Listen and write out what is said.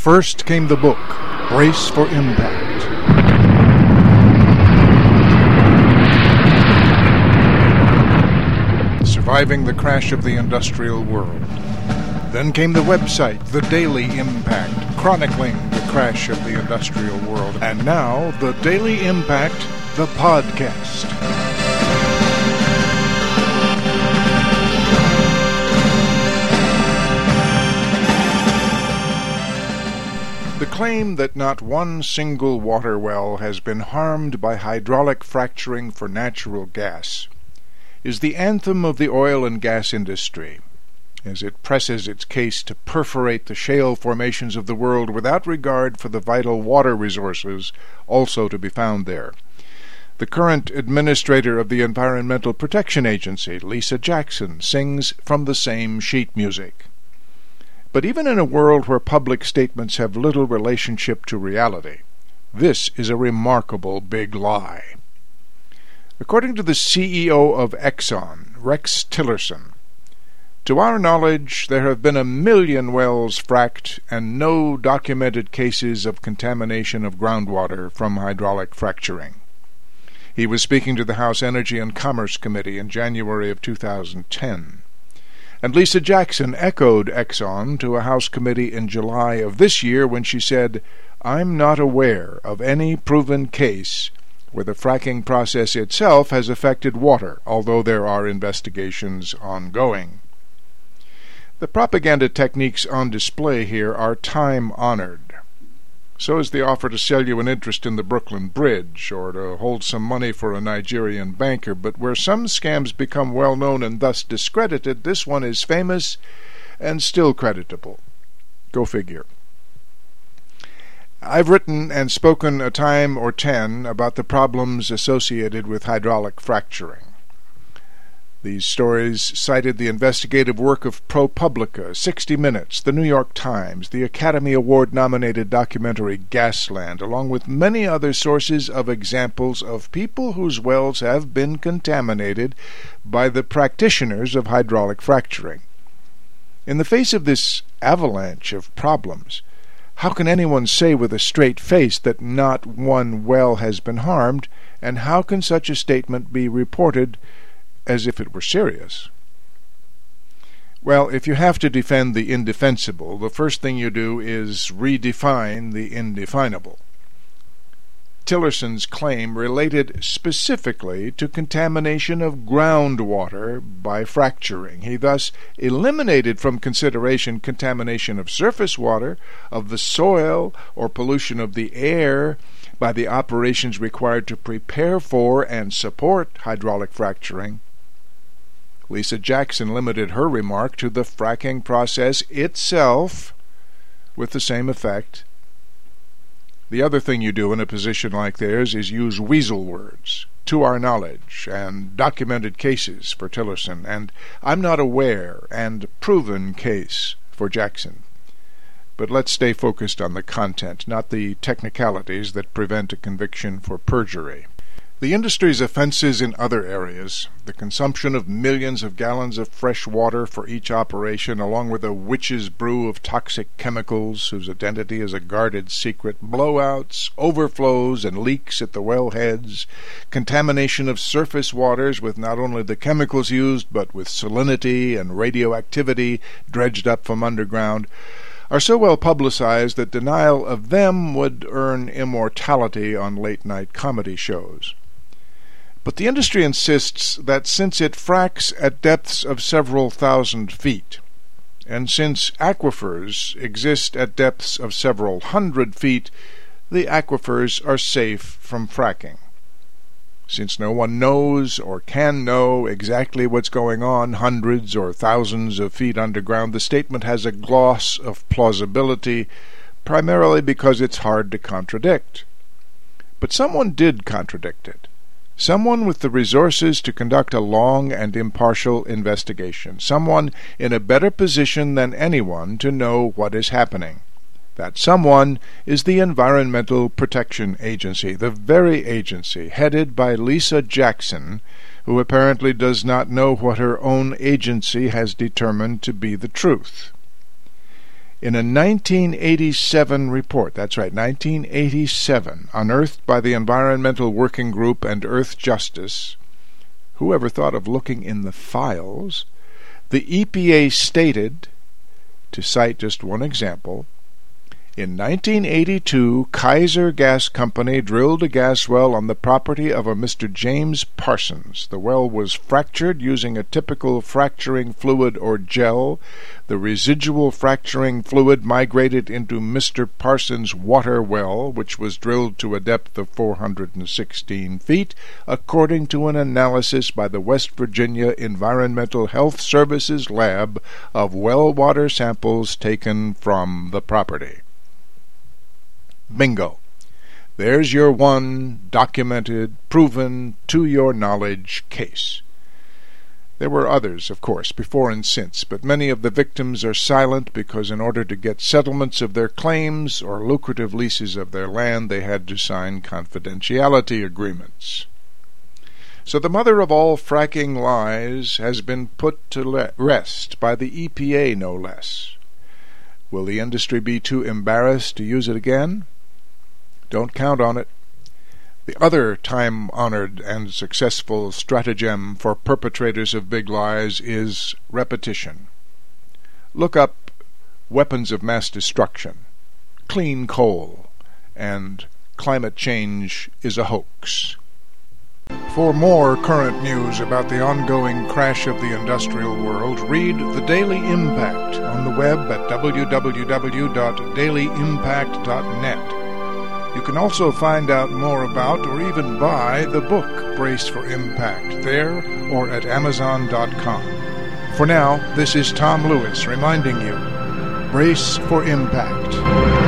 First came the book, Brace for Impact. Surviving the Crash of the Industrial World. Then came the website, The Daily Impact, chronicling the crash of the industrial world. And now, The Daily Impact, the podcast. The claim that not one single water well has been harmed by hydraulic fracturing for natural gas is the anthem of the oil and gas industry, as it presses its case to perforate the shale formations of the world without regard for the vital water resources also to be found there. The current administrator of the Environmental Protection Agency, Lisa Jackson, sings from the same sheet music. But even in a world where public statements have little relationship to reality, this is a remarkable big lie. According to the CEO of Exxon, Rex Tillerson, to our knowledge, there have been 1 million wells fracked and no documented cases of contamination of groundwater from hydraulic fracturing. He was speaking to the House Energy and Commerce Committee in January of 2010. And Lisa Jackson echoed Exxon to a House committee in July of this year when she said, "I'm not aware of any proven case where the fracking process itself has affected water, although there are investigations ongoing." The propaganda techniques on display here are time-honored. So is the offer to sell you an interest in the Brooklyn Bridge, or to hold some money for a Nigerian banker, but where some scams become well-known and thus discredited, this one is famous and still creditable. Go figure. I've written and spoken a time or 10 about the problems associated with hydraulic fracturing. These stories cited the investigative work of ProPublica, 60 Minutes, The New York Times, the Academy Award-nominated documentary Gasland, along with many other sources of examples of people whose wells have been contaminated by the practitioners of hydraulic fracturing. In the face of this avalanche of problems, how can anyone say with a straight face that not one well has been harmed, and how can such a statement be reported as if it were serious? Well, if you have to defend the indefensible, the first thing you do is redefine the indefinable. Tillerson's claim related specifically to contamination of groundwater by fracturing. He thus eliminated from consideration contamination of surface water, of the soil, or pollution of the air by the operations required to prepare for and support hydraulic fracturing. Lisa Jackson limited her remark to the fracking process itself, with the same effect. The other thing you do in a position like theirs is use weasel words, to our knowledge, and documented cases for Tillerson, and I'm not aware, and proven case for Jackson. But let's stay focused on the content, not the technicalities that prevent a conviction for perjury. The industry's offenses in other areas, the consumption of millions of gallons of fresh water for each operation, along with a witch's brew of toxic chemicals whose identity is a guarded secret, blowouts, overflows, and leaks at the wellheads, contamination of surface waters with not only the chemicals used, but with salinity and radioactivity dredged up from underground, are so well publicized that denial of them would earn immortality on late-night comedy shows. But the industry insists that since it fracks at depths of several thousand feet, and since aquifers exist at depths of several hundred feet, the aquifers are safe from fracking. Since no one knows or can know exactly what's going on hundreds or thousands of feet underground, the statement has a gloss of plausibility, primarily because it's hard to contradict. But someone did contradict it. Someone with the resources to conduct a long and impartial investigation. Someone in a better position than anyone to know what is happening. That someone is the Environmental Protection Agency, the very agency headed by Lisa Jackson, who apparently does not know what her own agency has determined to be the truth. In a 1987 report, that's right, 1987, unearthed by the Environmental Working Group and Earth Justice, whoever thought of looking in the files, the EPA stated, to cite just one example, in 1982, Kaiser Gas Company drilled a gas well on the property of a Mr. James Parsons. The well was fractured using a typical fracturing fluid or gel. The residual fracturing fluid migrated into Mr. Parsons' water well, which was drilled to a depth of 416 feet, according to an analysis by the West Virginia Environmental Health Services Lab of well water samples taken from the property. Bingo. There's your one documented, proven, to your knowledge case. There were others, of course, before and since, but many of the victims are silent because in order to get settlements of their claims or lucrative leases of their land, they had to sign confidentiality agreements. So the mother of all fracking lies has been put to rest by the EPA, no less. Will the industry be too embarrassed to use it again? Don't count on it. The other time-honored and successful stratagem for perpetrators of big lies is repetition. Look up weapons of mass destruction, clean coal, and climate change is a hoax. For more current news about the ongoing crash of the industrial world, read The Daily Impact on the web at www.dailyimpact.net. You can also find out more about or even buy the book Brace for Impact there or at Amazon.com. For now, this is Tom Lewis reminding you, brace for impact.